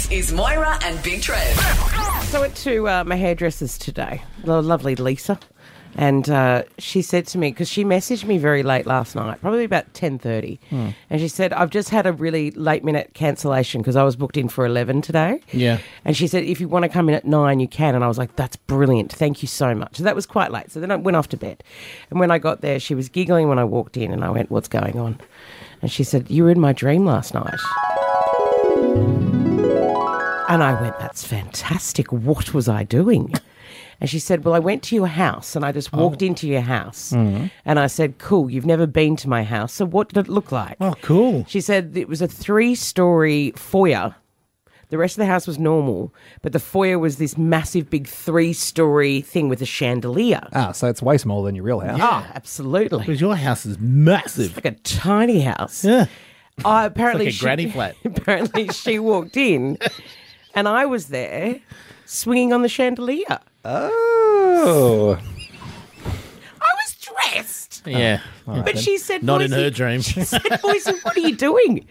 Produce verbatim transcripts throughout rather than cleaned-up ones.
This is Moira and Big Trev. So I went to uh, my hairdresser's today, the lovely Lisa, and uh, she said to me, because she messaged me very late last night, probably about ten thirty, Hmm. and she said, I've just had a really late-minute cancellation because I was booked in for eleven today. Yeah. And she said, if you want to come in at nine, you can. And I was like, that's brilliant. Thank you so much. So that was quite late. So then I went off to bed. And when I got there, she was giggling when I walked in, and I went, what's going on? And she said, you were in my dream last night. And I went, that's fantastic. What was I doing? And she said, well, I went to your house and I just walked Oh. into your house. Mm-hmm. And I said, cool, you've never been to my house. So what did it look like? Oh, cool. She said it was a three-story foyer. The rest of the house was normal, but the foyer was this massive, big three-story thing with a chandelier. Ah, so it's way smaller than your real house. Ah, absolutely. Because your house is massive. Like a tiny house. Yeah. I apparently It's like a granny flat. Apparently she walked in and I was there swinging on the chandelier. Oh. I was dressed. Yeah. But she said, Not in Boise- her dream. She said, Boise, what are you doing?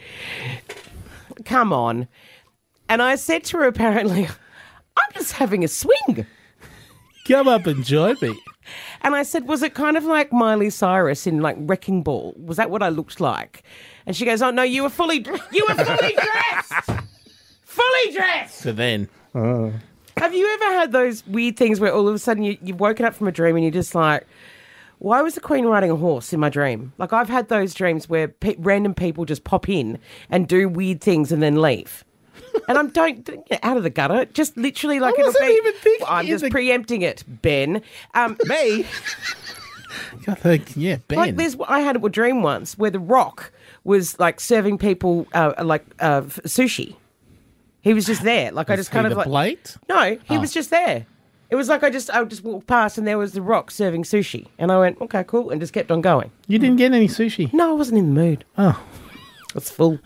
Come on. And I said to her, apparently, I'm just having a swing. Come up and join me. And I said, was it kind of like Miley Cyrus in like Wrecking Ball? Was that what I looked like? And she goes, oh no, you were fully, you were fully dressed. Fully dressed. So then, Have you ever had those weird things where all of a sudden you, you've woken up from a dream and you're just like, why was the Queen riding a horse in my dream? Like I've had those dreams where pe- random people just pop in and do weird things and then leave. And I'm don't, don't get out of the gutter. Just literally like I it'll wasn't be. even thinking I'm in just the- preempting it, Ben. Um, me. I think, yeah, Ben. like there's, I had a dream once where The Rock was like serving people uh, like uh, f- sushi. He was just there. Like I Was just he kind of the like plate? no, he Oh. was just there. It was like I just I just walked past and there was The Rock serving sushi, and I went okay, cool, and just kept on going. You didn't get any sushi. No, I wasn't in the mood. Oh, It's full.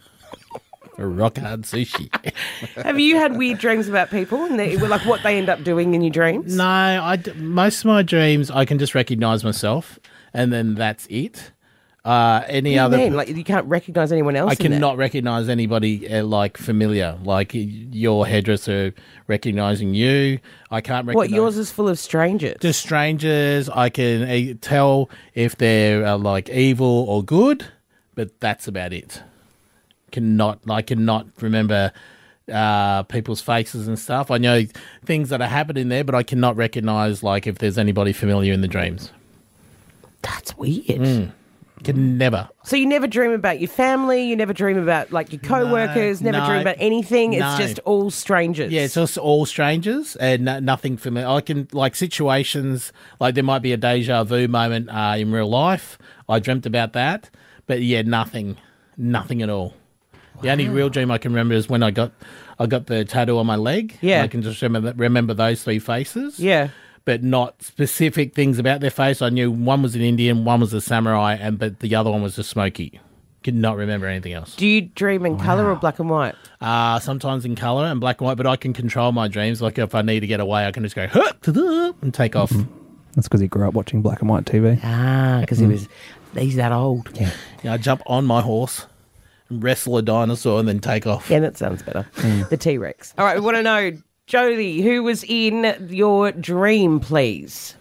a rock hard sushi. Have you had weird dreams about people and they, like what they end up doing in your dreams? No, I d- most of my dreams I can just recognise myself, and then that's it. Uh, any What do you other, mean? Like you can't recognize anyone else. I in that? cannot recognise anybody uh, like familiar, like your hairdresser recognising you. I can't recognise. What yours is full of strangers. Just strangers. I can uh, tell if they're uh, like evil or good, but that's about it. Cannot, I cannot remember uh, people's faces and stuff. I know things that are happening there, but I cannot recognise like if there's anybody familiar in the dreams. That's weird. Mm. Can never. So you never dream about your family. You never dream about like your co-workers. No, never no, dream about anything. It's no. just all strangers. Yeah, it's just all strangers and no, nothing familiar. I can, like, situations, like there might be a deja vu moment uh, in real life. I dreamt about that. But yeah, nothing. Nothing at all. The only real dream I can remember is when I got I got the tattoo on my leg. Yeah. I can just remember remember those three faces. Yeah. But not specific things about their face. I knew one was an Indian, one was a samurai, and but the other one was a smoky. Could not remember anything else. Do you dream in colour or black and white? Uh, sometimes in colour and black and white, but I can control my dreams. Like if I need to get away, I can just go "Huh, ta-da," and take off. That's because he grew up watching black and white T V. Ah, because he was, he's that old. Yeah. You know, I jump on my horse and wrestle a dinosaur and then take off. Yeah, that sounds better. The T-Rex. All right, we want to know, Jodie, who was in your dream, please?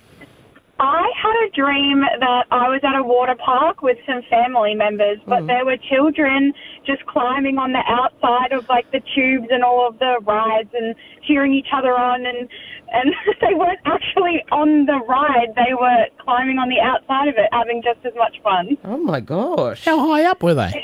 I had a dream that I was at a water park with some family members, but there were children just climbing on the outside of like the tubes and all of the rides and cheering each other on, and and they weren't actually on the ride. They were climbing on the outside of it, having just as much fun. Oh, my gosh. How high up were they?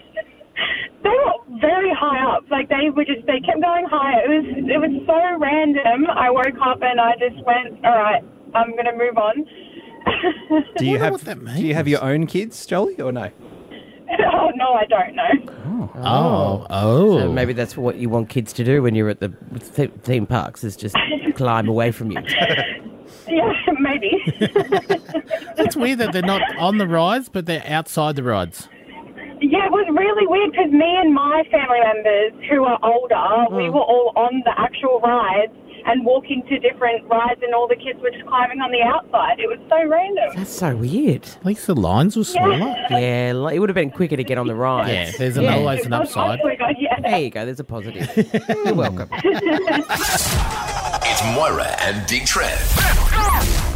They were very high up. Like they were just, they kept going higher. It was, it was so random. I woke up and I just went, all right, I'm going to move on. Do you wonder have what that Do you have means. your own kids, Jolie, or no? Oh, no, I don't know. Oh, oh. So maybe that's what you want kids to do when you're at the th- theme parks, is just climb away from you. Yeah, maybe. It's weird that they're not on the rides, but they're outside the rides. Yeah, it was really weird because me and my family members who are older, we were all on the actual rides and walking to different rides, and all the kids were just climbing on the outside. It was so random. That's so weird. At least the lines were smaller. Yeah, like, it would have been quicker to get on the ride. Yeah, there's an, Yeah. always an It was upside. awfully good, yeah. There you go. There's a positive. You're welcome. It's Moira and Big Trev.